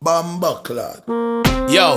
Bamba clad. Yo,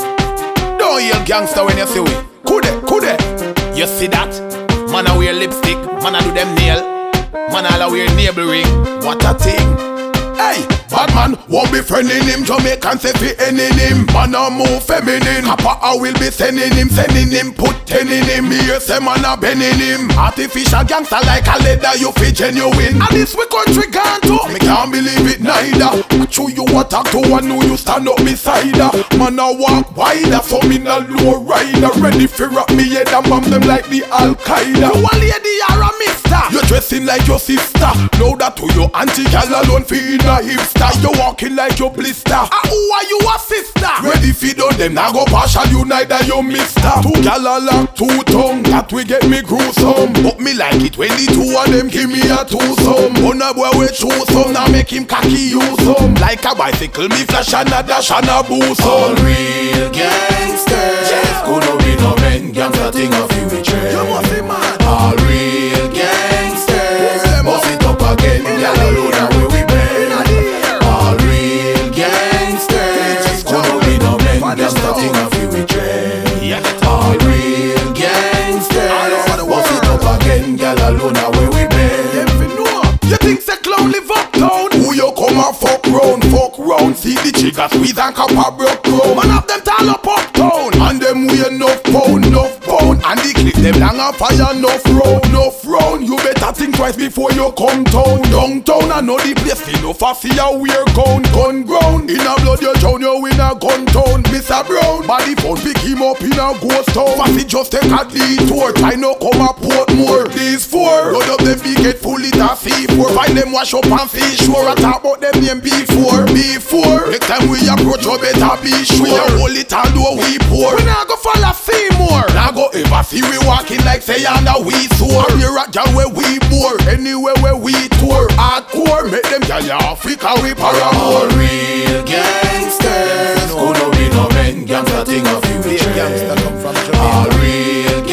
don't yell gangster when you see we. Kude. You see that? Man a wear lipstick, man a do them nail, man a wear navel ring. What a thing! Hey, bad man won't be friending him. Jamaican say fi ending him. Man a move feminine. Papa I will be sending him, put 10 in him. Me hear say man a bending him. Artificial gangster like a leather, you fi genuine. And this we country gone to. Me can't believe it neither. True you attack to one who you stand up beside her. Man a walk wider, so me na low rider. Ready fi rock me head and bomb them like the Al-Qaeda. You a lady or a mister? You dressing like your sister. Know that to your auntie gal alone fi in a hipster. You walking like your blister. Who are you a sister? Ready fi done them now go partial you neither you mister. Two gal along two tongue, that we get me gruesome. But me like it when the two of them give me a twosome. One a boy we choose some, now make him cocky use some. Like a bicycle me flash and a dash and a boost. All real gangsters, could not be no men, gangster thing of you betray. You must be mad. All real gangsters, bust it up again, y'all alone and we bend. All real gangsters, could not be no men, gangster thing of you betray. All real gangsters, bust it up again, y'all alone and we bend. You think say clown live uptown? Who you come and fuck round? See the chicka squeeze and copper broke crown. Man of them tall up uptown, and them weigh enough pound. And the clip them long and fire enough round. You better think twice before you come town. Downtown I know the place enough for see a weird gun ground. In a blood you drown, you in a gun town. Mr. Brown, body phone pick him up in a ghost town. Fussy just take a detour, try no come a Portmore. These four, load up them big get full it a C4. Find them wash up and see sure. I talk about them name before. Next time we approach you better be sure. We a hold it and do we pour. We not go follow Seymour. Now go ever see we walking like say under we soar. We rock down where we bore, anywhere where we tour. Hardcore, make them tell ya Africa we All paramore. real gangsters, could not be no men, gangster thing of you betray. All real